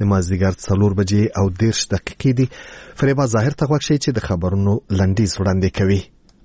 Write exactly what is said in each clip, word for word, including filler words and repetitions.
د مازدیګر څلور بجې او دېرش دقیقې دي. فریبا ظاهر ته غوږ شئ چې د خبرونو لنډیز وړاندې کوي.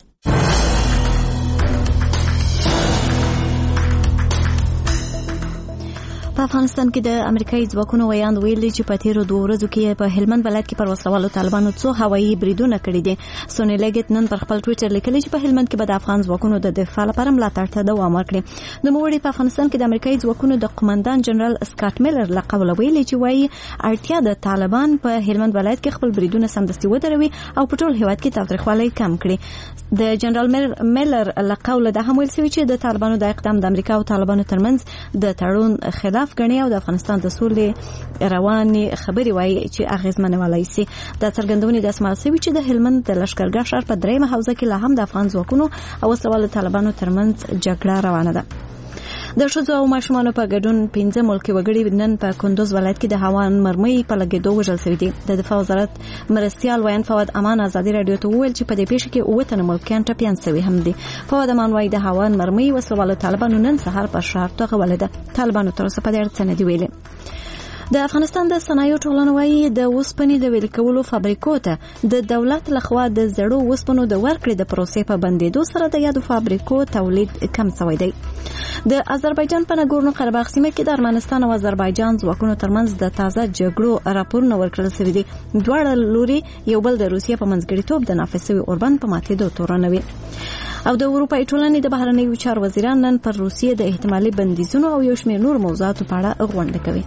په افغانستان کې د امریکایي ځواکونو ویاند ویلي چې په تیرو دوه ورځو کې په هلمند ولایت کې پر وسلوالو طالبانو څو هوایي بریدونه کړي دي. سونی لیګټ نن پر خپل ټویټر لیکلي چې په هلمند کې به د افغان ځواکونو د دفاع لپاره ملاتړ ته دوام ورکړي. نوموړي په افغانستان کې د امریکایي ځواکونو د قومندان جنرال سکاټ میلر له قوله ویلي چې وایي اړتیا د طالبان په هلمند ولایت کې خپل بریدونه سمدستي ودروي او په ټول هیواد کې تاوتریخوالی کم کړي. د جنرال میلر له قوله د هم ویل شوی چې د طالبانو د اقدام د امریکا او طالبانو ترمنځ د تړون خلاف غني او د افغانستان د سولې رواني خبري وایي چې اغیزمنه ولای سي. د څرګندونې د اسماعیل سوي چې د هلمند د لشکرګاه ښار په دریمه حوزه کې لا هم د افغان ځواکونو او وسلوالو طالبانو ترمنځ جګړه روانه ده. د ښځو او ماشومانو په ګډون پنځه ملکي وګړي نن په کندوز ولایت کې د هوان مرمۍ په لګېدو وژل شوي دي. د دفاع وزارت مرستیال ویان فواد امان ازادي رادیو ته وویل چې په دې پیښه کې اووه تنه ملکیان ټپیان شوي هم دي. فواد امان وایي د هوان مرمۍ وسلوالو طالبانو نن سهار په ښار توغولې ده. طالبانو تر اوسه په دې اړه څه نه دي ویلي. د افغانستان د صنایعو ټولنه وایي د اوسپنې د ویلې کولو فابریکو ته د دولت لخوا د زړو اوسپنو د ورکړې د پروسې په بندېدو سره د یادو فابریکو تولید کم شوی دی. د آذربایجان په ناګورنو قرهباغ سیمه کې د ارمنستان او آذربایجان ځواکونو ترمنځ د تازه جګړو راپورونه ورکړل شوي دي. دواړه لوري یو بل د روسیې په منځګړیتوب د نافذ شوي اوربند په ماتېدو تورنوي. او د اروپایي ټولنې د بهرنیو چارو وزیران نن پر روسیې د احتمالي بندیزونو او یو شمېر نور موضوعاتو په اړه غونډه کوي.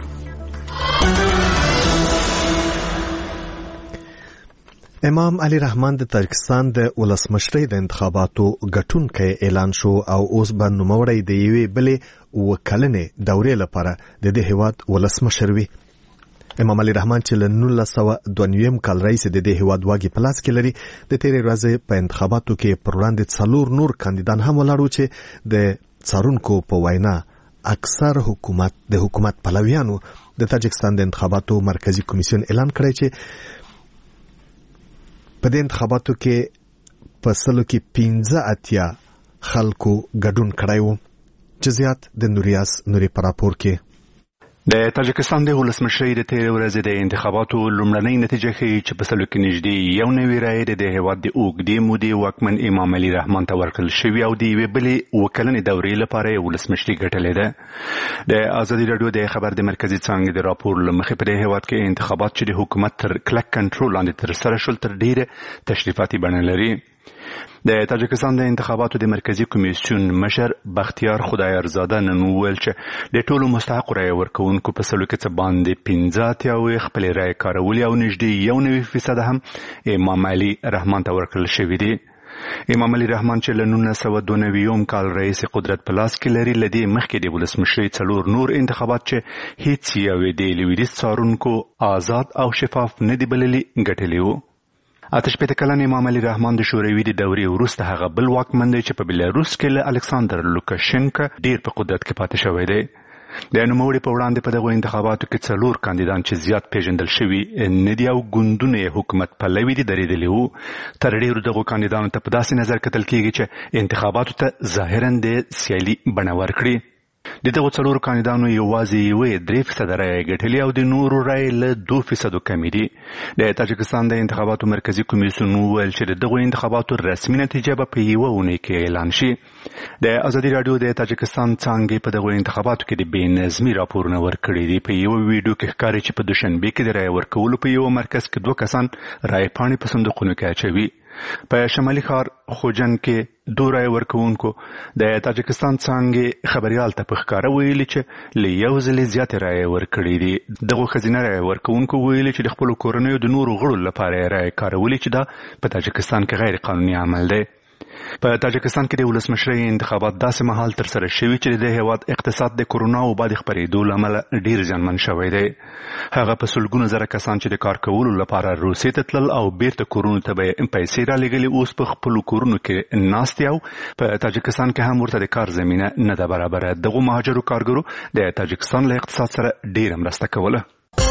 امام علي رحمان د تاجکستان د ولسمشرۍ د انتخاباتو ګټونکی اعلان شو او اوس به نوموړی د یوې بلې اووه کلنې دورې لپاره د دې هیواد ولسمشر وي. امام علي رحمان چې له نولس سوه دوه نوي کال راهیسې د دې هیواد واګې په لاس کې لري، د تېرې ورځې په انتخاباتو کې پر وړاندې څلور نور کاندیدان هم ولاړ وو چې د څارونکو په وینا اکثر حکومت د حکومت پلویانو د تاجکستان د انتخاباتو مرکزی کمیسیون اعلان کړی چې په دې انتخاباتو کې په سلو کې پنځه اتیا خلکو ګډون کړی وو چې زیات د نوریاس نوري په راپور کې. د تاجکستان د ولسمشرۍ د تېرې ورځې د انتخاباتو لومړنۍ نتیجه ښیي چې په سلو کې نږدې یو نوي رایې د هېواد د اوږدې مودې واکمن امام علي رحمان ته ورکړل شوي او د یوې بلې اووه کلنې دورې لپاره یې ولسمشري ګټلې ده. د ازادي راډیو د خبر د مرکزي څانګې د راپور له مخې په دې هېواد کې انتخابات چې د حکومت تر کلک کنټرول لاندې ترسره شول تر ډېره تشریفاتي بڼه لري. د تاجکستان د انتخاباتو د مرکزی کمیسیون مشر بختیار خدایارزاده نن وویل چې د ټولو مستحقو رایې ورکوونکو په سلو کې څه باندې پنځه اتیا خپلې رایې کارولې او نږدې یو نوي فیصده هم امام علي رحمان ته ورکړل شوي دي. امام علي رحمان چې له نولس سوه دوه نوي کال راهیسې قدرت په لاس کې لري، له دې مخکې د ولسمشرۍ څلور نور انتخابات چې هیڅ یوې د لویدیځ څارونکو آزاد او شفاف نه دي بللي ګټلي وو. اته شپېته کلن امام علي رحمان د شوروي د دورې وروسته هغه بل واکمن دی چې په بلاروس کې له الکساندر لوکاشنکا ډیر په قدرت کې پاتې شوی دی. د نوموړي په وړاندې په دغو انتخاباتو کې څلور کاندیدان چې زیات پیژندل شوي نه دي او ګوندونه یې حکومت پلوي دي درېدلي وو. تر ډېرو دغو کاندیدانو ته په داسې نظر کتل کېږي چې انتخاباتو ته ظاهراً د سیالي بڼه ورکړي. د دغو څلورو کاندیدانو یوازې یوې درې فیصده رایې ګټلې او د نورو رایې له دوه فیصدو کمې دي. د تاجکستان د انتخاباتو مرکزي کمیسیون وویل چې د دغو انتخاباتو رسمي نتیجه به په یوه اونۍ کې اعلان شي. د ازادي راډیو د تاجکستان څانګې په دغو انتخاباتو کې د بې نظمي راپورونه ورکړي دي. په یوه ویډیو کې ښکاري چې په دوشنبې کې د رایې ورکولو په یوه مرکز کې دوه کسان رایې پاڼې په صندوقونو کې اچوي. په شمالي ښار خوجن کې دوه رایې ورکوونکو د تاجکستان څانګې خبریال ته په ښکاره ویلي چې له یو ځلې زیاتې رایې ورکړي دي. دغو ښځینه رایې ورکوونکو ویلي چې د خپلو کورنیو د نورو غړو لپاره یې رایې کارولي چې دا په تاجکستان کې غیر قانوني عمل دی. په تاجکستان کې د ولسمشرۍ انتخابات داسې مهال ترسره شوي چې د هېواد اقتصاد د کرونا وبا د خپرېدو له امله ډېر زیانمن شوی دی. هغه په سلګونو زره کسان چې د کار کولو لپاره روسیې ته تلل او بیرته کورونو ته به یې پیسې رالېږلې اوس په خپلو کورونو کې ناست او په تاجکستان کې هم ورته د کار زمینه نه ده برابره. دغو مهاجرو کارګرو د تاجکستان له اقتصاد سره ډېره مرسته کوله.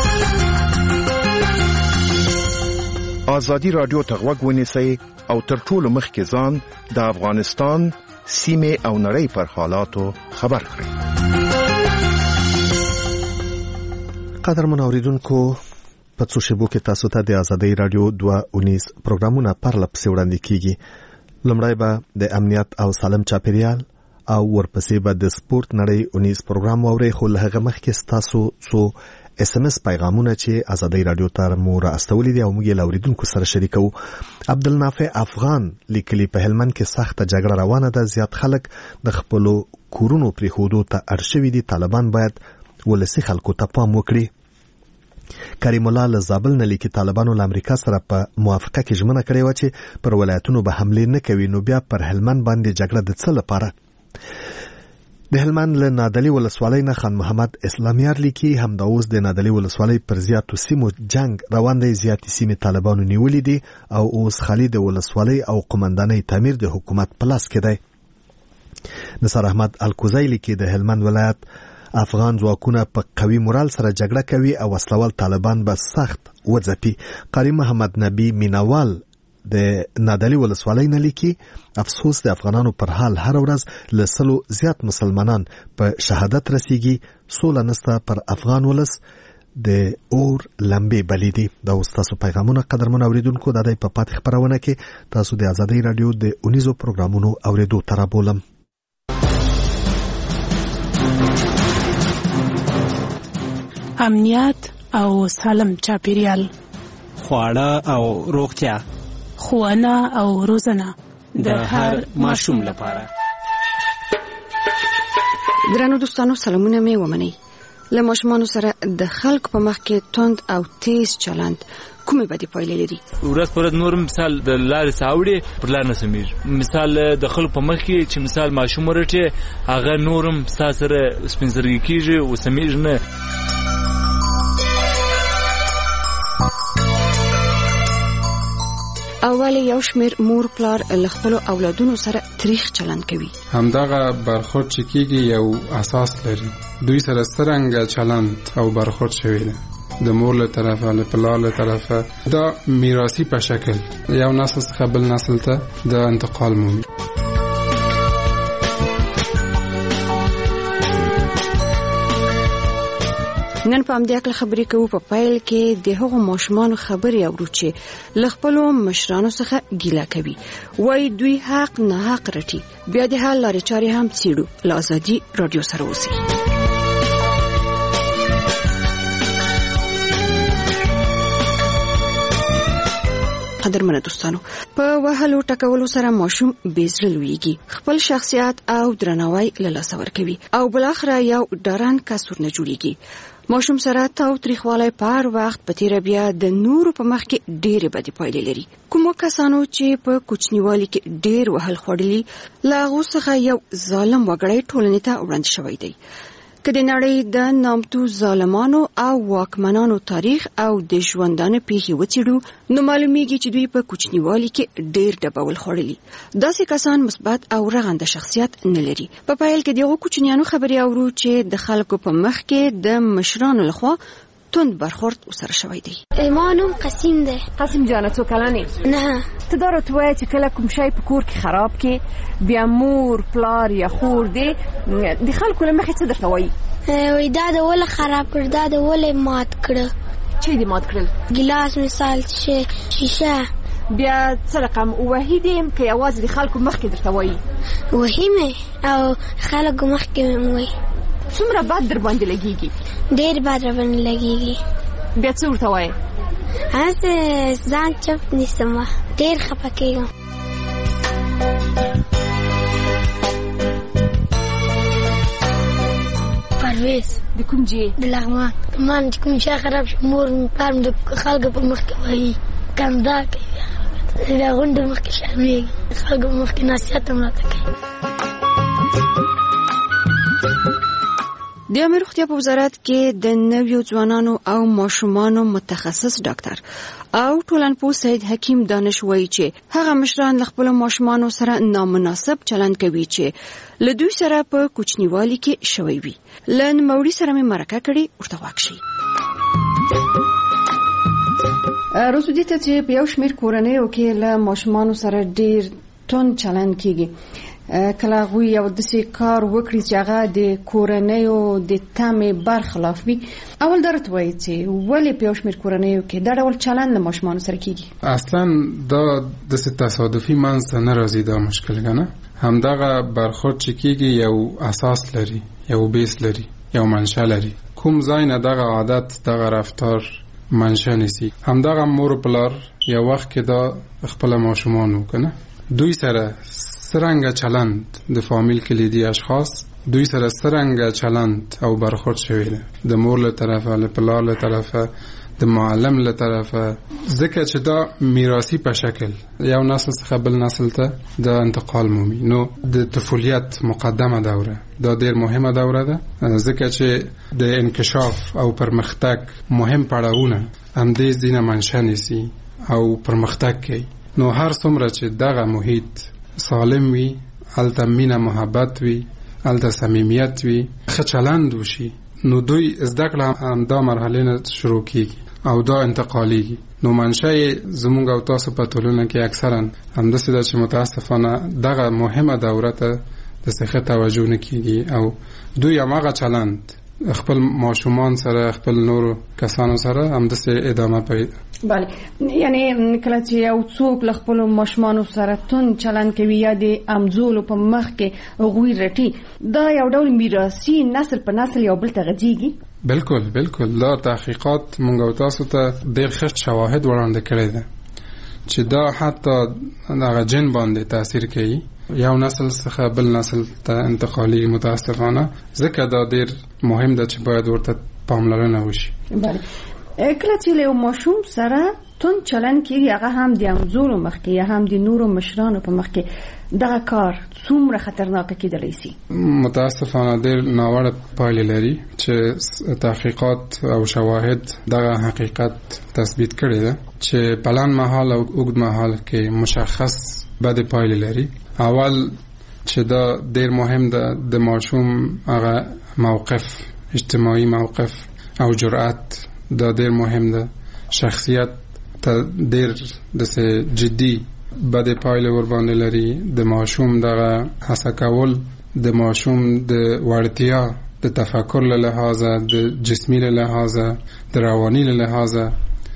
ازادي راډیو ته غوږ ونیسئ او تر ټولو مخکې ځان د افغانستان سیمې او نړۍ پر حالاتو خبر کړئ. قدرمن اوریدونکو په څو شیبو کې تاسو ته د آزادۍ رادیو دوه اونیز پروګرامونه پرله پسې وړاندې کیږي. لومړی به د امنیت او سالم چاپیریال او ورپسې به د سپورت نړۍ اونیز پروګرام واورئ، خو له هغه مخکې ستاسو څو اس ام اس پیغامونه چې آزادۍ رادیو ته مو راستولي دي او موږ یې له اوریدونکو سره شریکو. عبدالنافع افغان لیکلي په هلمند کې سخته جګړه روانه ده، زیات خلک د خپلو کورونو پرېښودو ته اړ شوي دي. طالبان باید ولسي خلکو ته پام وکړي. کریم الله له زابل نه لیکي طالبانو له امریکا سره په موافقه کې ژمنه کړې و چې پر ولایتونو به حمله نه کوي، نو بیا پر هلمند باندې جګړه د څه لپاره؟ د هلمند له نادعلي ولسوالۍ نه خان محمد اسلامیار لیکي همدا اوس د نادعلي ولسوالۍ پر زیاتو سیمو جنگ روان دی، زیاتې سیمې طالبانو نیولې دي او اوس خالي د ولسوالۍ او قومندانۍ تعمیر د حکومت په لاس کې دی. نصر احمد الکوزی لیکي د هلمند ولایت افغان ځواکونه په قوي مورال سره جګړه کوي او وسلوال طالبان به سخت وځپي. قاری محمد نبی مینوال د نادعلي ولسوالۍ نه لیکي افسوس د افغانانو پر حال هر ورځ له سلو زیات مسلمانان په شهادت رسیږي، سوله نسته پر افغان ولس د اور لمبې بلې دي. دا اوس تاسو پیغامونه قدرمن اوریدونکو د دې په پاتې خبرونه کې تاسو د آزادۍ رادیو د اونیزو پروګرامونو اوریدو ته رابولم. امنیت او سالم چاپیریال، خواړه او روغتیا، ښوونه او روزنه د هر ماشوم لپاره. درنو دوستانو سلامونه مې ومنئ. له ماشومانو سره د خلکو په مخ کې توند او تیز چلند کومې بدې پایلې لري؟ ورځ پر ورځ نور مثال د لارې ساوړي پر لار نه سمېږي. مثال د خلکو په مخ کې چې مثال ماشوم ورټي هغه نورم سره سپینځرګي کیږي او سمېږي نه. اول یو شمیر مور پلار له خپل اولادونو سره تاریخ چلند کوي. همدغه برخورد چې کیږي یو اساس لري. دوی سره څرنګه چلند او برخورد شوی دی د مور له طرفه له پلار له طرفه، دا میراثي په شکل یو نسل څخه بل نسل ته د انتقال مومي. نن په همدې اړه خبرې کوو. په پایل کې د هغو ماشومانو خبرې اورو چې له خپلو مشرانو څخه ګیله کوي، وایي دوی حق نه حق رټي. بیا د حل لارې چارې هم څېړو. له آزادي رادیو سره اوسئ. قدرمنه دوستانو، په وهلو ټکولو سره ماشوم بېزړه لویږي، خپل شخصیت او درناوی له لاسه ورکوي او بلاخره یو ډارن کسور نه جوړیږي. ماشوم سره تاو تریخوالی په هر وخت په تیره بیا د نورو په مخ کې ډېرې بدې پایلې لري. کومو کسانو چې په کوچنیوالي کې ډېر وهل خوړلي، له هغو څخه یو ظالم وګړی ټولنې ته وړاندې شوی دی. که د نړۍ د نامتو ظالمانو او واکمنانو تاریخ او د ژوندانه پیښې وڅېړو، نو معلومیږي چې دوی په کوچنیوالي کې ډېر ډبول خوړلي. داسې کسان مثبت او رغنده شخصیت نه لري. په پایل کې دغه کوچنیانو خبرې اورو چې د خلکو په مخ کې د مشرانو لخوا توند برخورد وسره شوی دی. ایمانم قسیم دی. قسیم جانه څو کلنې؟ نه. ته دا راته وایه چې کله کوم شی په کور کې خراب کې بیا مور پلار یا خور دی د خلکو له مخې څه درته وایي؟ وایي دا د ولې خراب کړ، دا د ولې مات کړه. چې دې مات کړل؟ ګیلاس مثال شیشه. بیا څه رقم وهي دې که یوازې د خلکو مخکې درته وایي؟ وهي مې او خلکو مخکې مې وایي. څومره بد در باندې لګېږي؟ ډېر بد در باندې لګېږي. بیا څه ورته وایې؟ هسې ځان چپ نیسم، ډېر خفه کېږم. پرویز د کوم ځای؟ د لغمان. مان چې کوم شی خراب شي مور مې پلار مې د خلکو په مخ کې وایي، کندا کوي، د غونډو مخ کې شرمېږي، خلکو په مخ کې نصیحت هم راته کوي. د عامه روغتیا په وزارت کې د نویو ځوانانو او ماشومانو متخصص ډاکټر او ټولنپوه سید حکیم دانش وایي چې هغه مشران له خپلو ماشومانو سره نامناسب چلند کوي چې له دوی سره په کوچنیوالي کې شوی وي. له نوموړي سره مې مرکه کړې، ورته غوږ شئ. روزو دې ته چې په یو شمېر کورنیو کې له ماشومانو سره ډېر توند چلند کېږي، کله غوي یو د سي کار وکړي چې هغه د کورنۍ او د تامې برخلاف وي. اول درته وایي چې ولې په یو شمېر کورنیو کې دا ډول چلند له ماشومانو سره کیږي؟ اصلا دا د تصادفي منځ نه راځي دا مشکل کنه. همدغه برخورد چې کیږي یو اساس لري، یو بیس لري، یو منشأ لري. کوم ځای نه دغه عادت دغه رفتار منشأ نسی. همدغه مور پلار یو وخت کې دا خپل ماشومان وکنه دوی سره سرنګ چلند د فامیل کلیدي اشخاص دوی سره سرنګ چلند او برخورد شوی ده د مور له طرفه، له پلار له طرفه، د معلم له طرفه، ځکه چې دا میراثي په شکل یو نسل څخه بل نسل ته د انتقال مومي. نو د طفولیت مقدمه دوره دا ډیر مهمه دوره ده، ځکه چې د انکشاف او پرمختګ مهم پړاوونه هم دې دینه منشأ نیسي او پرمختګ کوي. نو هر څومره چې دغه محیط سالم وي، هلته مینه محبت وي، هلته صمیمیت وي، ښه چلند وشي، نو دوی زده کړه هم دا مرحله نه شروع کیږي او دا انتقالیږي. نو منشأ زمونږ او تاسو په ټولنه کې اکثرا همداسې ده چې متاسفانه دغه مهمه دوره ته د څه توجه نه کیږي او دوی هماغه چلند خپل ماشومان سره، خپل نورو کسانو سره همداسې ادامه پیدا. بله، یعنی کله چې یو څوک له خپلو ماشومانو سره تون چلند کوي یا د امزولو په مخ کې هغوی رټي، دا یو ډول میراثي نسل په نسل یو بل ته غځېږي. بالکل بالکل. دا تحقیقات مونږ او تاسو ته ډېر ښه شواهد وړاندې کړی ده چې دا حتی دغه جن باندې تاثیر کوي، یو نسل څخه بل نسل ته انتقالي متاسفانه. ځکه دا ډېر مهم ده چې باید ورته پاملرنه وشي. بله، کله چې له ماشوم سره تون چلند کیږي، هغه هم د امزولو مخ کې یا هم د نورو مشرانو په مخ کې، دغه کار څومره خطرناک کیدلی شي؟ متاسفانه ډېر ناوړه پایلې لري چې تحقیقات او شواهد دغه حقیقت تثبیت کړی ده چې په لنډ مهال او اوږد مهال کې مشخص بد پایلې لري. اول چې دا ډېر مهم ده د ماشوم هغه موقف، اجتماعي موقف او جرأت، دا ډېر مهم ده. شخصیت ته ډېر داسې جدي بد پایلې ور باندې لري. د ماشوم دغه هڅه کول، د ماشوم د وړتیا د تفکر له لحاظه، د جسمي له لحاظه، د رواني له لحاظه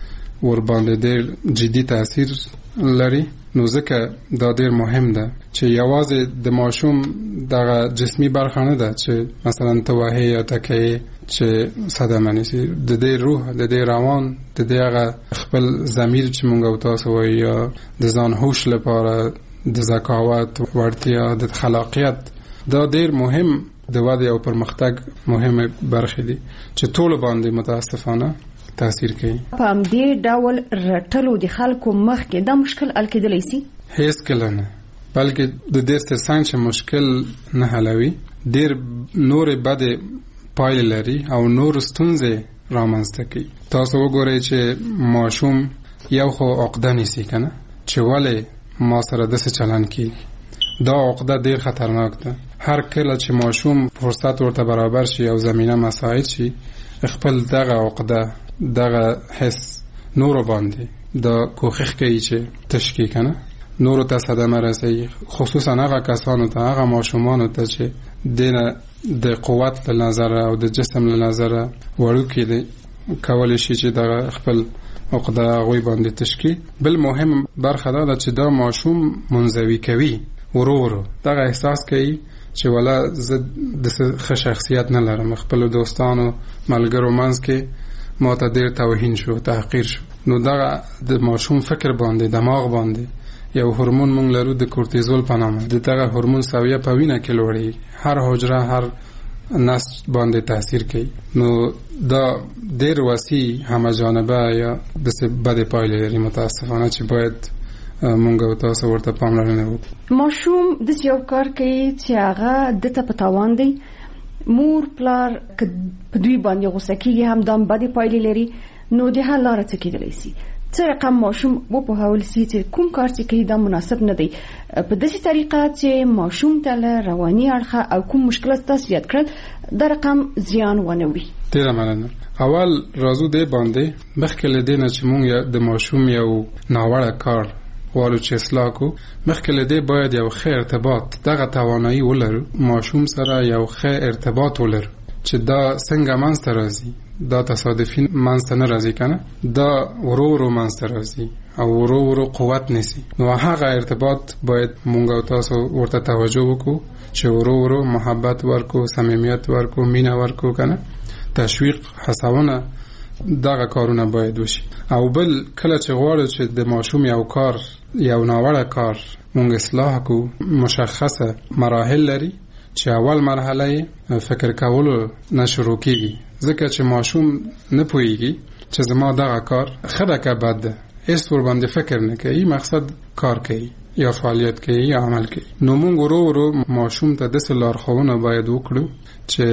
ور باندې ډېر جدي تاثیر لري. نو ځکه دا ډېر مهم ده چې یوازې د ماشوم دغه جسمي برخه نه ده چې مثلا توهې یا تکیې چې صدمه نیسي، د دې روح، د دې روان، د دې هغه خپل ضمیر چې مونږ او تاسو وایو، یا د ځان هوش لپاره د ذکاوت، وړتیا، د خلاقیت، دا ډېر مهم د ودې او پرمختګ مهمه برخې دي چې ټول باندې متاسفانه تاثیر کوي. په همدې ډول رټلو د خلکو مخ کې دا مشکل حل کېدلی شي؟ هیڅ کله نه، بلکې د دې ترڅنګ چې مشکل نه حلوي، ډېر نورې بدې پایلې لري او نور ستونزې رامنځته کوي. تاسو وګورئ چې ماشوم یو خو عقده نیسي کنه چې ولې ما سره داسې چلند کیږي. دا عقده ډېر خطرناک ده. هر کله چې ماشوم فرصت ورته برابر شي او زمینه مساعد شي، خپل دغه عقده، دغه حس نورو باندې دا کوښښ کوي چې تشکیل کنه، نورو ته صدمه رسوي، خصوصا هغه کسانو ته، هغه ماشومانو ته چې دینه د قوت له نظره او د جسم له نظره وړوکي دي، کولی شي چې دغه خپل عقده هغوی باندې تشکیل. بل مهم برخه دا ده چې دا ماشوم منزوي کوي، ورو ورو دغه احساس کوي چې ولا زه د ښه شخصیت نه لرم، خپل دوستانو ملګرو منځ کې ما ته ډېر توهین شو، تحقیر شو. نو دغه د ماشوم فکر باندې، دماغ باندې یو هورمون مونږ لرو د کورتیزول په نامه، د دغه هورمون سویه په وینه کې لوړېږي، هر حجره، هر نسج باندې تاثیر کوي. نو دا ډېر وسیع همه جانبه یا داسې بدې پایلې لري متاسفانه چې باید مونږ او تاسو ورته پاملرنه وکړو. ماشوم داسې یو کار کوي چې هغه د ته په تاوان دی، مور پلار که په دوی باندې غوسه کېږي هم دا بدې پایلې لري. نو د حل لاره څه کېدلی شي؟ څه رقم ماشوم وپوهول شي چې کوم کار چې کوي دا مناسب نه دی، په داسې طریقه چې ماشوم ته له رواني اړخه او کوم مشکلات تاسو یاد کړل دا رقم زیان ونه وي؟ ډېره مننه. اول راځو دې باندې مخکې له دې نه چې مونږ د ماشوم یو ناوړه کار والو چې اصلاح کو مخکې له دې باید یو ښه ارتباط دغه توانایي ولرو ماشوم سره یو ښه ارتباط ولرو چې دا څنګه منځته راځي دا تصادفي منځته نه راځي کنه دا ورو ورو منځته راځي او ورو ورو قوت نیسي نو هغه ارتباط باید مونږ او تاسو ورته توجه وکړو چې ورو ورو محبت ورکو صمیمیت ورکو مینه ورکو کنه تشویق هڅونه دغه کارونه باید وشي او بل کله چې غواړو چې د ماشوم یو کار یو ناوړه کار مونږ اصلاح کو مشخصه مراحل لري چې اول مرحله فکر کولو نه شروع کیږي ځکه چې ماشوم نه پوهیږي چې زما دغه کار ښه که بد ده هیڅ ور باندې فکر نه کوي مقصد کار کوي یا فعالیت کوي یا عمل کوي نو مونږ ورو ورو ماشوم ته داسې لارښوونه باید وکړو چې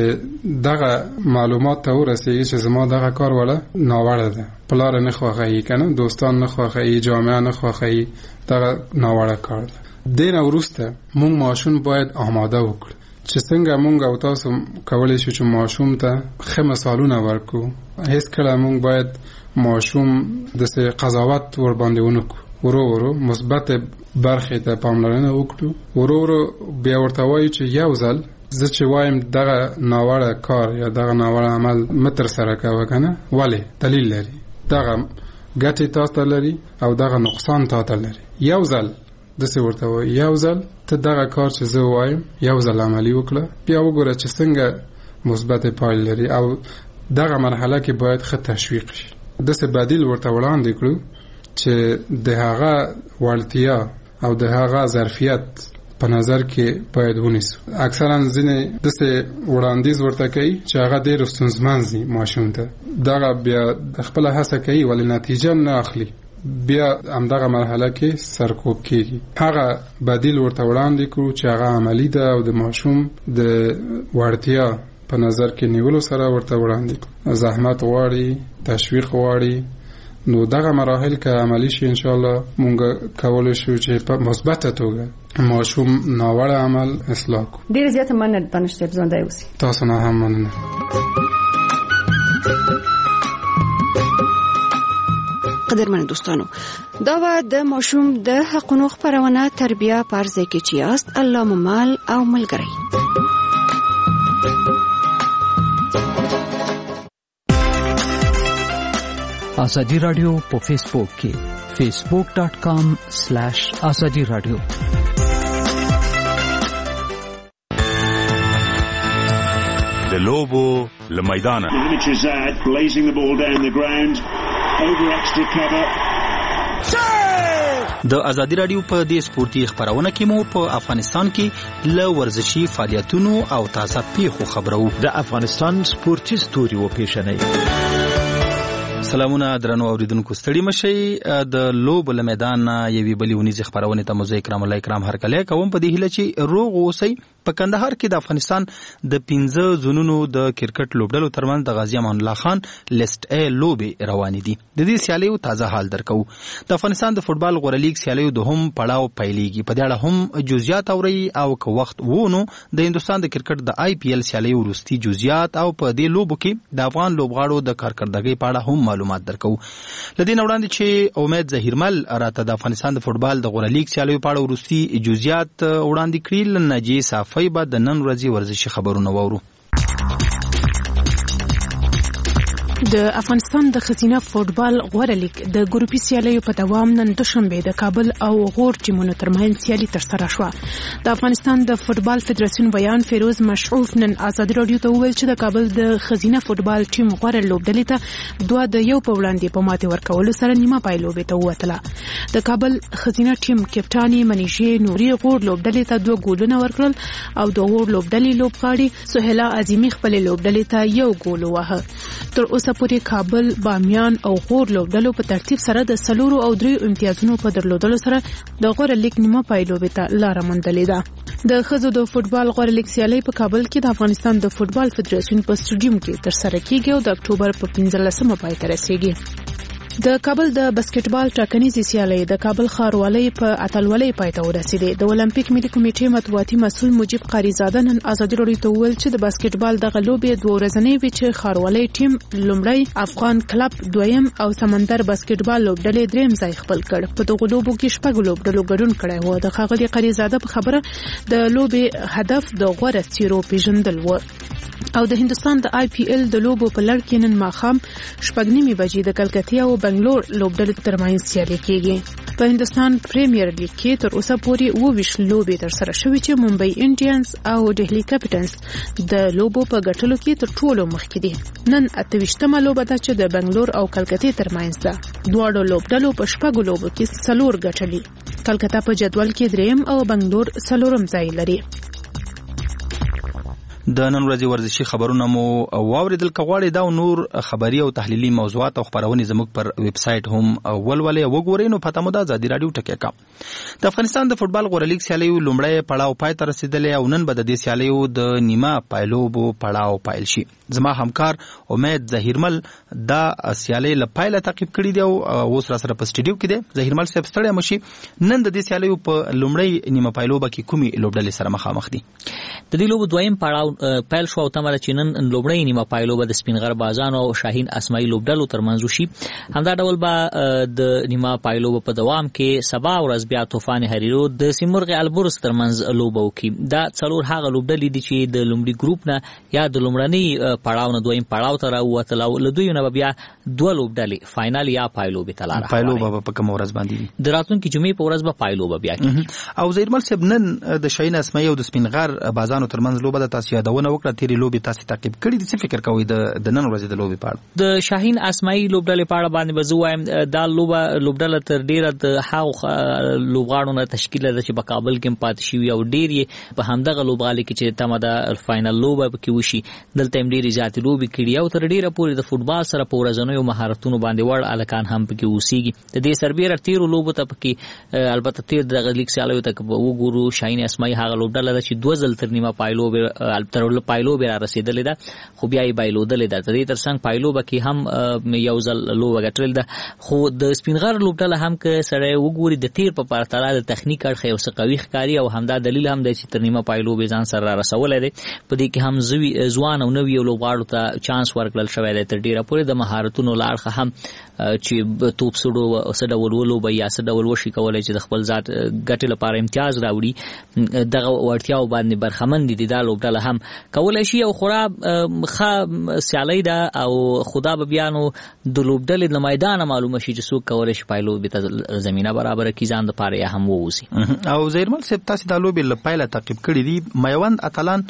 دغه معلومات ته ورسیږي چې زما دغه کار ولا ناوړه ده پلار نه خوښوي کنه دوستان نه خوښوي جامعه نه خوښوي دغه ناوړه کار ده دین وروسته مونږ ماشوم باید آماده وکړو چې څنګه مونږ او تاسو کولی شو چې ماشوم ته ښه مثالونه ورکو هیڅ کله مونږ باید ماشوم داسې قضاوت ور باندې ونه کړو ورو ورو مثبت برخې ته پاملرنه وکړو ورو ورو بیا ورته وایو چې یو ځل زه چې وایم دغه ناوړه کار یا دغه ناوړه عمل مه ترسره کوه کنه ولې دلیل لري دغه ګټې تاسو ته لري او دغه نقصان تاسو ته لري یو ځل داسې ورته وایي یو ځل ته دغه کار چې زه وایم یو ځل عملي وکړه بیا وګوره چې څنګه مثبت پایله لري او دغه مرحله کې باید ښه تشویق شي داسې بدیل ورته وړاندې کړو چې د هغه وړتیا او د هغه ظرفیت په نظر کې باید ونیسو اکثرا ځینې داسې وړاندیز ورته کوي چې هغه ډېر ستونزمن وي ماشوم ته دغه بیا خپله هڅه کوي ولې نتیجه نه اخلي بیا همدغه مرحله کې سرکوب کېږي هغه بدیل ورته وړاندې کړو چې هغه عملي ده او د ماشوم د وړتیا په نظر کې نیولو سره ورته وړاندې کړو زحمت غواړي تشویق غواړي نو دغه مراحل که عملی شي ان شاء الله مونږ کولای شو چې په مثبته توګه ماشوم ناوړه عمل اصلاح کو ډیر زیاته مننه دانش صاحب ژوندی اوسئ تاسو نه هم مننه قدرمن دوستانو دا و د ماشوم د حقونو خبرونه تربیه پرځای کې چې است الله ممال او ملګری آزادی رادیو په فیسبوک کې facebook dot com slash azadi radio د لوبو لمیدانه blazing the ball down the ground over extra cover د آزادی رادیو په دې سپورتي خبرونه کې مو په افغانستان کې ل ورزشي فعالیتونو او تازه پیښو خبرو د افغانستان سپورتي ستوري و پیښنې سلامونه درنو اوریدونکو ستړي مشي د لوب له میدان یوې بلې ونیزه خبرونه ته مزه کرام الله کرام هر کله کوم په دې هله چې روغ اوسئ په کندهار کې د افغانستان د پنځه زونونو د کرکټ لوبډلو ترمنځ د غازی امان الله خان لیست ا لوبي روانې دي د دې سیالیو تازه حال درکو د افغانستان د فوتبال غوړه لیګ سیالیو د هم پړاو پیلېږي په دې اړه هم جزئیات اوري او که وخت وونو د هندستان د کرکټ د آی پی ایل سیالیو وروستي جزئیات او په دې لوبو کې د افغان لوبغاړو د کارکردګۍ په اړه هم معلومات درکو لدین وړاندې چې امید ظهیرمل راته د افغانستان د فوتبال د غوړه لیګ سیالیو په اړه وروستي جزئیات وړاندې کړي لنجی صافی بعد د نن ورځې ورزشي خبرونه وورو د افغانستان د خزینه فوتبال غوړه لیګ د ګروپي سیالیو په دوام نن دوشنبه د کابل او غور ټیمونو ترمنځ سیالي ترسره شوه د افغانستان د فوتبال فدراسیون بیان فیروز مشعوف نن آزاد رادیو ته وویل چې د کابل د خزینه فوتبال ټیم غوړه لوبډلې ته دوه د یو په وړاندې په ماتې ورکولو سره نیمه پایلوبې ته ووتله د کابل خزینه ټیم کپټانی منیشي نوري غور لوبډلې ته دوه ګولونه ورکړل او د غور لوبډلې لوبغاړي سهیلا عظیمی خپل لوبډلې ته یو ګول ووهه تر اوسه پورې کابل بامیان او غور لوبډلو په ترتیب سره د سلورو او دریو امتیازونو په درلودلو سره د غوړه لیګ نیمه پایلوبې ته لار موندلې ده د ښځو د فوتبال غوړه لیګ سیالي په کابل کې د افغانستان د فوتبال فدراسیون په سټډیوم کې ترسره کیږي او د اکتوبر په پنځلسمه پای ته رسیږي د کابل د باسکټبال ټاکنیزې سیالۍ د کابل ښاروالۍ په اتلولۍ پای ته ورسېدې. د اولمپیک ملي کمیټې مطبوعاتي مسؤل مجيب قاریزاده نن ازادي راډیو ته وویل چې د باسکټبال دغه لوبې دوه ورځنۍ وي چې ښاروالۍ ټیم لومړی افغان کلب دویم او سمندر باسکټبال لوبډلې دریم ځای خپل کړ. په دغه لوبو کې شپږ لوبډلو ګډون کړی و. د ښاغلي قاریزاده په خبره د لوبې هدف د غوره څیرو پیژندل و. او د هندستان د آی پی ایل د لوبو په لړ کې نن ماښام شپږ نیمې بجې د کلکتیا او بنگلور لوبډلې ترمنځ سیالي کیږي. په هندستان پریمیر لیګ کې تر اوسه پورې اوه ویشت لوبې ترسره شوې چې ممبئی انډینز او ډهلی کیپټنز د لوبو په ګټلو کې تر ټولو مخکې دي. نن اته ویشتمه لوبه ده چې د بنگلور او کلکتې ترمنځ ده. دواړو لوبډلو په شپږو لوبو کې څلور ګټلي. کلکتا په جدول کې دریم او بنگلور څلورم ځای لري. د نن ورځې ورزشي خبرونه مو واوریدل. کغواړي دا نور خبري او تحلیلي موضوعات او خبرونه زموږ پر ویب سټ هم ولولې وګورئ. نو پته مو دا ازادي رادیو ټکی کا. د افغانستان د فوتبال غوړه لیګ سیالي لومړی پړاو پای ته رسیدلې او نن به د دې سیالي د نیمه پایلوبو پړاو پایل شي. زما همکار امید ظهیرمل دا سیالي له پایله تعقیب کړی دی او اوس را سره په سټډیو کې دی. ظهیرمل صاحب ستړی مشي. نن د دې سیالي په لومړی نیمه پایلوبه کې کومي لوبډلې سره مخامخ دي؟ د دې لوبو دویم پړاو پیل شو او تمره چې نن لومړی نیمه پایلوبه د سپینغر بازان او شاهین اسماعیل لوبډلو ترمنځ وشي. همدا ډول به د نیمه پایلوبه په دوام کې سبا ورځ بیا طوفان هریرو د سیمرغ البرز ترمنځ لوبه وکي. دا څلور هغه لوبډلې دي چې د لومړي ګروپ نه یا د لومړني پړاو نه دویم پړاو ته راووتل او له دوی نه بیا دوه لوبډلې فائنل یا پایلوبه ته لاړه. پایلوبه په کوم ورځ باندې دي؟ د راتلونکي جمعې په ورځ به پایلوبه بیا کیږي. او زیرمل صاحب نن د شاهین اسماعیل او د سپینغر بازانو ترمنځ لوبه د تاسو یادونه وکړه. تیری لوبي تاسو تعقیب کړی دي. څه فکر کوئ د د نن ورځې د لوبي په اړه؟ د شاهین اسماعیل لوبډلې په اړه باندې به وایم دا لوبه لوبډله تر ډیره د هاو لوبغاړو نه تشکیل ده چې په کابل کې پاتې شي او ډیر یې په همدغه لوبغالي کې چې تمه د فائنل لوبه کې وشي. دلته هم ډیر زیاتې لوبي کړي او تر ډیره پورې د فوتبال سره په ورځنیو مهارتونو باندې وړ الکان هم پکې اوسېږي. د دې سربېره تیرو لوبو ته پکې البته تیر د لیګ سیالیو ته وګورو. شاهین اسماعیل هغه لوبډله ده چې دوه ځل تر نیمه پایلوبه تر پایلوبه را رسیدلې ده خو بیا یې بایلودلې ده. د دې ترڅنګ پایلوبه کې هم یو ځل لوبه ګټل ده. خو د سپینغر لوبډله هم که سره وګوري د تیر په پرتله د تخنیک اړخ یو څه قوي ښکاري او همدا دلیل هم دی چې تر نیمه پایلوبه ځان سره را رسولې ده. په دې کې هم زوی ځوان او نوی لوبغاړو ته چانس ورکړل شوی دی. تر ډیره پورې د مهارتونو لاړخه هم چې توپ سړو او سډول ولوبه یا سډول وشي کولای چې د خپل ذات ګټې لپاره امتیاز راوړي. دغه وړتیاو باندې برخمن دي. دا لوبډله هم کولای شي او خورا ښه سیالي ده او خدا به بیانو د لوبډلې د میدان معلومه شي چې څوک کولای شي پایلوبې ته زمينه برابر کړي ځان د پاره هم ووسی. او زیرمل صاحب تاسو د لوبې لپاره تعقیب کړی دي. میوند اتلان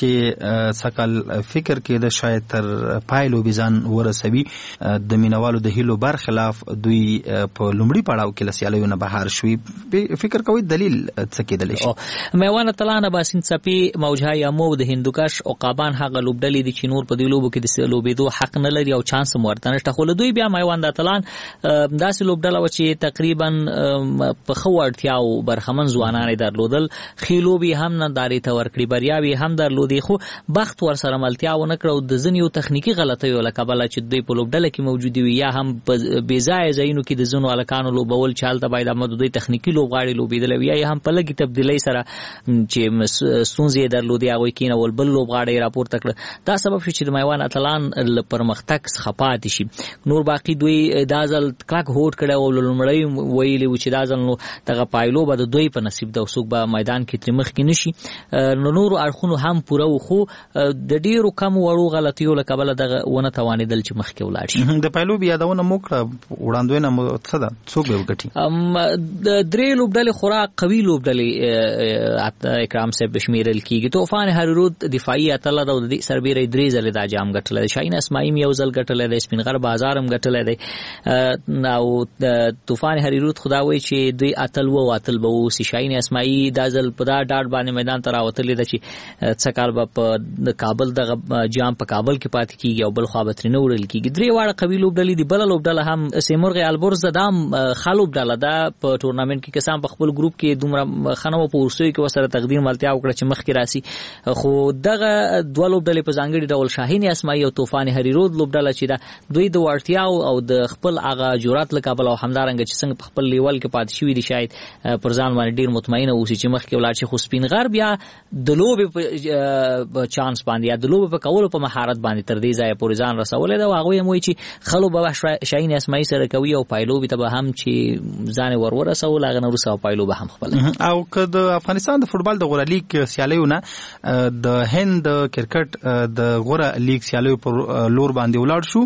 چې سکل فکر کې د شاید تر پایلوبې ځان ورسوي د مینوالو د هیلو برخلاف دوی په لومړي پړاو کې لسیالیو نه بهر شوي. فکر کوي دلیل څه کېدلی شي؟ میوند اتلان باسین صفي موجه یا مو د هندوکش او قابان هغه لوبډلې دي چې نور په دې لوبو کې د لوبېدو حق نه لري او چانس هم ورته نشته. خو دوی بیا میوند اتلان داسې لوبډله و چې تقریبا په ښه وړتیاو برخمن ځوانان یې درلودل. ښې لوبې هم نندارې ته ورکړي، بریاوې هم درلودې، خو بخت ورسره ملتیا ونه کړه او د ځینو تخنیکي غلطیو له کبله چې دوی په لوبډله کې موجودې وي یا هم په بې ځایه ځایونو کې د ځینو هلکانو لوبول چې هلته باید هم دوی تخنیکي لوبغاړي لوبېدلی وي یا هم په لږې تبدیلۍ سره چې ستونزې یې درلودې هغوی کېنول بل لوبغاړی یې راپورته کړه. دا سبب شو چې د میوند اتلان له پرمختګ څخه پاتې شي. نور باقي دوی دا ځل کلک هوډ کړی او لومړی ویلي و چې دا ځل نو دغه پایلوبه د دوی په نصیب ده او څوک به میدان کې ترې مخکې نه شي. نو نورو اړخونو هم پوره و خو د ډېرو کمو وړو غلطیو له کبله دغه ونه توانېدل چې مخکې ولاړ شي. د پایلوبې یادونه مو کړه، وړاندوینه مو څه ده؟ څوک به وګټي؟ د درې لوبډلې خورا قوي لوبډلې اکرام صاحب شمیرل کېږي. طوفان هریرود دفاعي اتله ده او د دې سربیره درې ځلې دا جام ګټلی دی. شاهین اسماعیل یو ځل ګټلی دی، سپینغر بازار هم ګټلی دی او طوفان هریرود خدا وایي چې دوی اتل و او اتل به واوسي. شاهین اسماعیل دا ځل په دا ډاډ باندې میدان ته راوتلی ده چې څه کال به په کابل دغه جام په کابل کې پاتې کېږي او بل خوا به ترې نه وړل کېږي. درې واړه قوي لوبډلې دي. بله لوبډله هم سیمرغ البرز دا هم ښه لوبډله ده. په ټورنامنټ کې کسان په خپل ګروپ کې دومره ښه نه وه، په وروستیو کې ورسره تقدیر ملتیا وکړه چې مخکې راسي، خو دغه دوه لوبډلې په ځانګړي ډول شاهین اسماعي او طوفان هریرود لوبډله چې دا دوی د وړتیاو او د خپل هغه جرأت له کبله او همدارنګه چې څنګه په خپل لیول کې پاتې شوي دي شاید پر ځان باندې ډیر مطمئنه اوسي چې مخکې ولاړ شي. خو سپین غر بیا د لوبې په چانس باندې یا د لوبې په کولو په مهارت باندې تر دې ځایه پورې ځان رسولی دی او هغوی هم وایي چې خلو به شاهین اسماعي سره کوي او پایلوبې ته به هم چې ځان ور ورسول هغه نه وروسته پایلوبه هم خپل. او که د افغانستان د فوټبال د غوره لیګ سیالیو نه د هند کرکټ د غوره لیګ سیالیو پر لور باندې ولاړ شو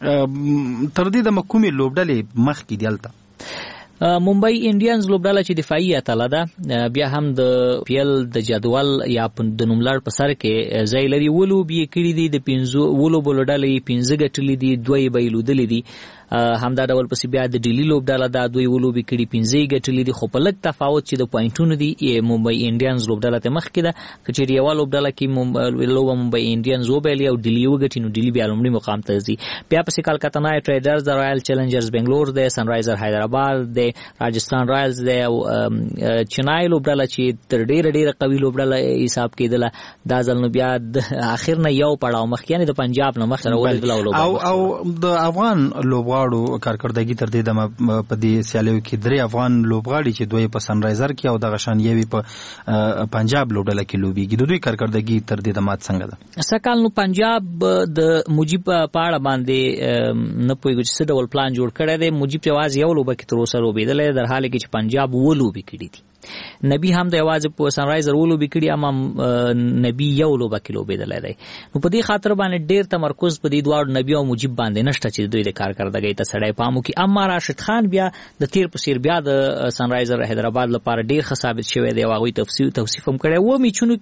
تر دې د مکومي لوبډلې مخکې دی هلته ممبئی انډینز لوبډله چې دفاعي اتله ده بیا هم د پیل د جدول یا د نوملړ په سر کې ځای لري. ولوبې کړي دي د پنځو ولوبو لوبډلې پنځه ګټلې دي دوه یې بایلودلې دي. همدا ډول پسې بیا د ډیلی لوبډله دا دوی ولوبې کړي پنځه یې ګټلې دي خو په لږ تفاوت چې د پوینټونو دي ممبئی انډینز لوبډله ته مخکې ده. که چېرې یوه لوبډله کې لوبه ممبئی انډینز وبایلي او ډیلی وګټي نو ډیلی بیا لومړي مقام ته ځي. بیا پسې کلکته نایټ رایډرز د رایل چیلنجرز بنګلور دی، سنرایزر حیدرآباد دی، راجستان رایلز دی او چنای لوبډله چې تر ډېره ډېره قوي لوبډله حساب کېدله دا ځل نو بیا د اخر نه یو پړاو مخکې یعنې د پنجاب نه مخکې راولېدله او او د افغان لوبغاړو کارکردګي تر دې د په دې سیالیو کې درې افغان لوبغاړي چې دوی په سنرایزر کې او دغه شان یوي په پنجاب لوبډله کې لوبېږي د دوی کارکردګي تر دې د مات څنګه ده؟ سکهال نو پنجاب د مجیب په اړه باندې نه پوهېږو چې څه ډول پلان جوړ کړی دی. مجیب یوازې یو لوبه کې تر اوسه لوبېدلی دی در حاله کې چې پنجاب اووه لوبې کړي دي. نبی هم د یوازې په سنرایزر ولوبې کړي اما نبی یو لوبه کې لوبېدلی دی. نو په دې خاطر باندې ډېر تمرکز په دې دواړو نبی او مجیب باندې نشته چې دوی د کارکردګۍ ته سړی پام وکړي. اما راشد خان بیا د تیر په څېر بیا د سنرایزر حیدرآباد لپاره ډېر ښه ثابت شوی دی او هغوی توصیف هم کړی. اووه میچونو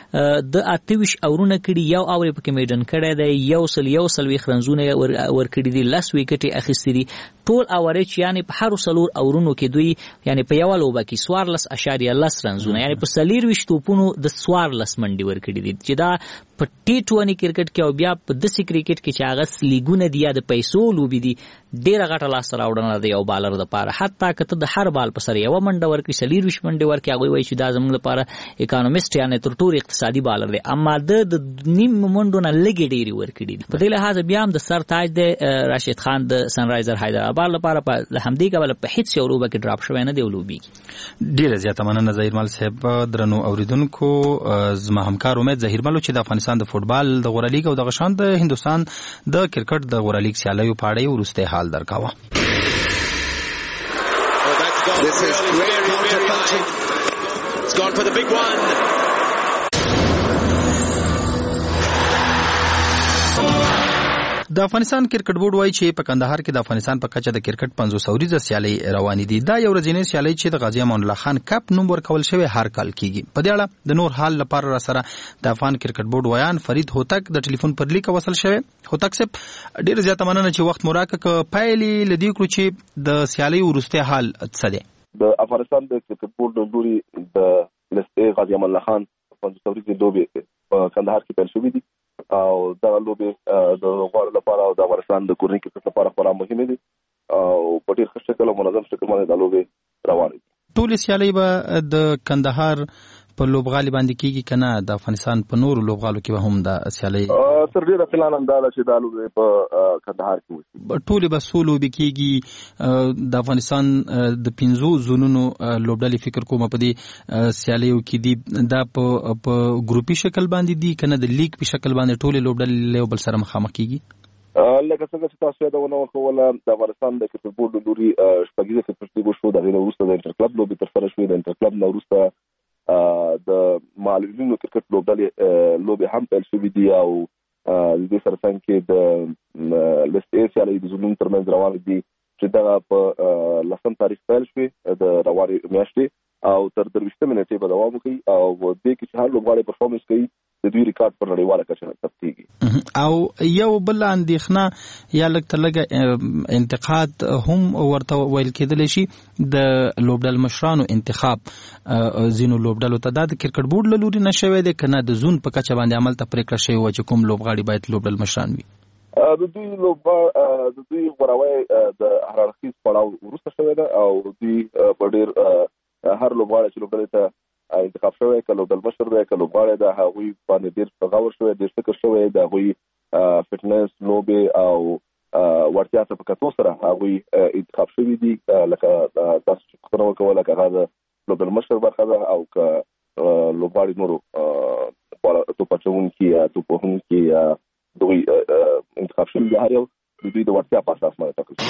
کې د اته ویشت اورونه کړي، یو اور یې پکې میډن کړی دی، یو سل یو څلوېښت رنزونه یې ورکړي دي، لس ویکټې اخیستي دي. ټول اوریج یعنې په هرو څلور اورونو کې دوی یعنې په یوه لوبه کې څوارلس اشاریه لس رنزونه یعنې په څلېرویشت توپونو د څوارلس منډې ورکړي دي چې دا په ټي ټووني کرکټ کې او بیا په داسې کرکټ کې چې هغه لیګونه دي یا د پیسو لوبې دي ډېره غټه لاسته راوړنه ده یو بالر دپاره. حتی که ته د هر بال په سر یوه منډه ورکړي څلېرویشت منډې ورکړي هغوی وایي چې دا زموږ لپاره اکانومیسټ یعنې تر ټولو اقتصادي بالر دی. اما د د نیم منډو نه لږې ډېرې ورکړي دي. په دې لحاظه بیا هم د سر تاج دی راشد خان د سنرایزر حیدرآباد لپاره په له همدې کبله په هېڅ یو لوبه کې ډراپ شوی نه دی او لوبېږي. ډېره زیاته مننه ظهیرمل صاحب. درنو اورېدونکو زما همکار امید ظهیرمل چې د افغانستان د فوټبال د غوره لیګ او دغه شان د هندوستان د کرکټ د غوره لیګ سیالیو په اړه یې وروستی حال درکاوه. This is great counter-punching. It's gone for the big one. د افغانستان کرکټ بورډ وایي چې په کندهار کې د افغانستان په کچه د کرکټ پنځوس اوريزه سیالي روانې دي. دا یو ورځنۍ سیالي چې د غازی امان الله خان کپ نوم ورکول شوی هر کال کیږي. په دې اړه د نور حال لپاره را سره د افغان کرکټ بورډ ویان فرید هوتک د ټلیفون پر لیک وصل شوی. هوتک صاحب ډیر زیاته مننه چې وخت موراکه ک پایلې لدی کړو چې د سیالي ورسته حال څه دی. د افغانستان د کرکټ بورډ د لوري د لسته غازی امان الله خان پنځوس اوريزه لوبې په کندهار کې پیل شوې دي او دا لوبې د غواړو لپاره او د افغانستان د کورنۍ کرکټ لپاره خورا مهمه دي او په ډېر ښه شکل او منظم شکل باندې دا لوبې روانې دي. ټول سیالۍ به د کندهار په لوبغالي باندې کیږي کنه د افغانستان په نورو لوبغالو کې به هم د سیالۍ تر ډیره پلان هم دا چې دا لوبې په کندهار کې وشي. ټول به سو لوبې کیږي د افغانستان د پنځو زونونو لوبډلې فکر کوم په دې سیالیو کې دي دا په په ګروپي شکل باندې دي کنه د لیګ په شکل باندې ټول لوبډلې له بل سره مخامخ کیږي. لکه څنګه چې تاسو یادونه وکړه د افغانستان د کرکټ بورډ لوري شپږیزه کرکټ شو د غیر وروسته د انټر کلب لوبې تر سره شوې. د انټر کلب نو وروسته د معلولینو کرکټ لوبډلې لوبې هم پیل شوې دي او د دې سره څنګه کې د لسټ ای سیالۍ د زونونو ترمنځ روانې دي چې دا په لسم تاریخ پیل شوې د روانې میاشتې او تر درویشتمې نیټې به دوام وکړي او دې کې چې هر لوبغاړی پرفارمنس کوي د دوی ریکارډ پر نړیواله کچه ثبتېږي. او یو بل اندېښنه یا لږ تر لږه انتقاد هم ورته ویل کېدلی شي د لوبډل مشرانو انتخاب ځینو لوبډلو ته دا د کرکټ بورډ له لوري نه شوی دی که نه د زون په کچه باندې عمل ته پرېکړه شوې وه چې کوم لوبغاړي باید لوبډل مشران وي. د دوی لوبغاړي د دوی غوراوی د هرارخیز پړاو وروسته شوی ده او دوی په ډېر هر لوبغاړی چې لوبډلې ته انتخاب شوی کله د مشر دی کله باندې د هغوی باندې ډیر غور شوی ډیر فکر شوی د هغوی فټنس لوبي او ورتیا ته په کتو سره هغوی انتخاب شوی دي لکه تاسو چې څنګه وکول لکه هغه د مشر برخه ده او ک لوباري نورو تو پچون کې تو په هم کې دوی انتخاب شوی دي هر یو د دوی د ورتیا په اساس باندې ټاکل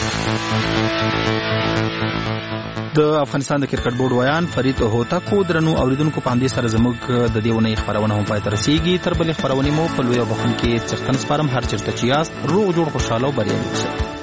د افغانستان د کرکټ بورډ ویان فرید هوتکو درنو اوریدونکو په همدې سره زموږ د دیونه خبرونه هم پای ته رسیږي. تر بلې خبرونه مو په لوی بخون کې څښتن سپارم هر چیرته چې یاست روغ جوړ خوشاله او بریالي اوسئ.